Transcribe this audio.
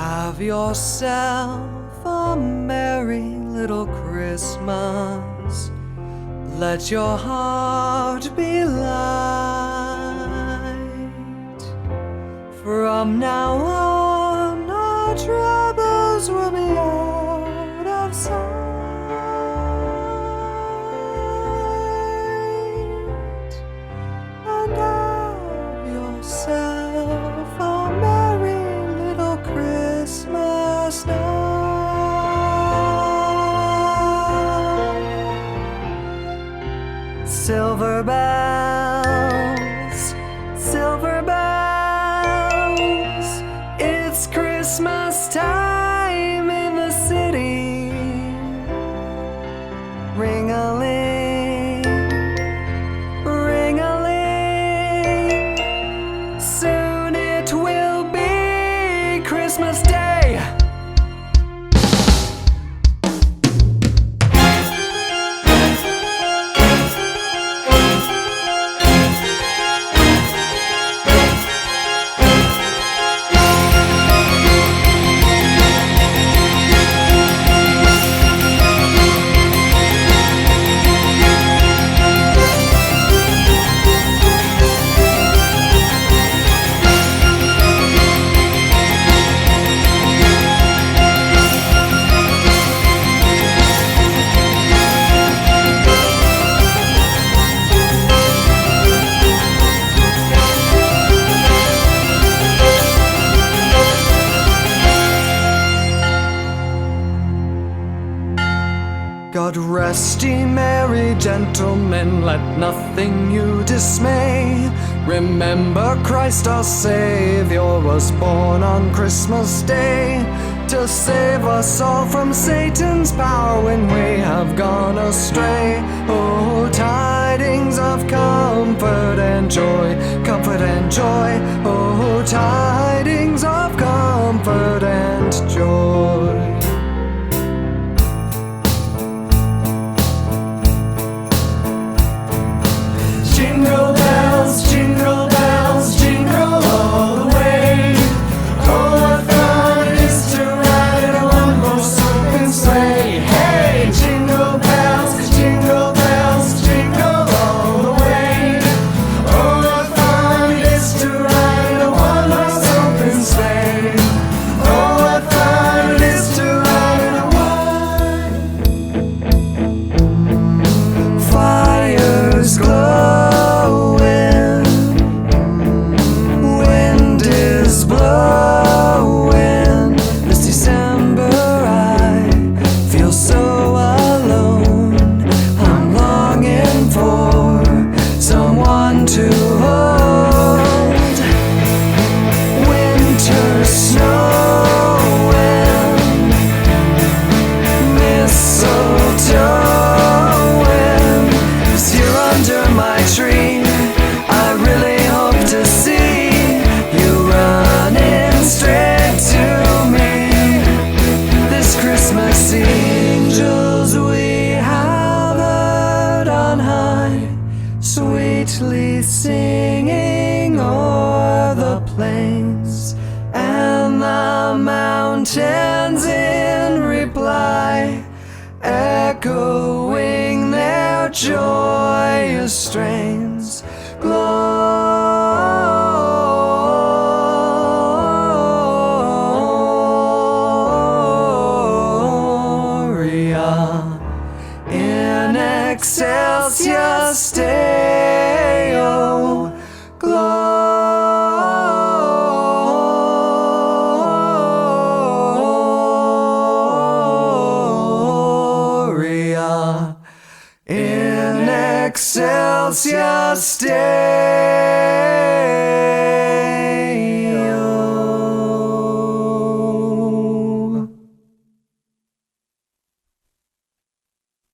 Have yourself a merry little Christmas. Let your heart be light. From now on, our troubles will be out of sight. And have yourself a merry little Christmas night. Silver bells, silver bells, it's Christmas time in the city. Ring-a-ling, ring-a-ling, soon it will be Christmas Day. God rest ye merry gentlemen, let nothing you dismay. Remember Christ our Savior was born on Christmas Day, to save us all from Satan's power when we have gone astray. Oh, tidings of comfort and joy, comfort and joy. Oh, tidings of comfort and joy. Jingle bells, jingle bells, jingle all the way. Oh, what fun it is to ride in a one-horse open sleigh. Hey, jingle bells, jingle all the way. Oh, what fun it is to ride in a one-horse open sleigh. Oh, what fun it is to ride in a one. Fires glow. Angels we have heard on high, sweetly singing o'er the plains and the mountains in reply, echoing their joyous strains. In excelsis Deo, Gloria. In excelsis Deo.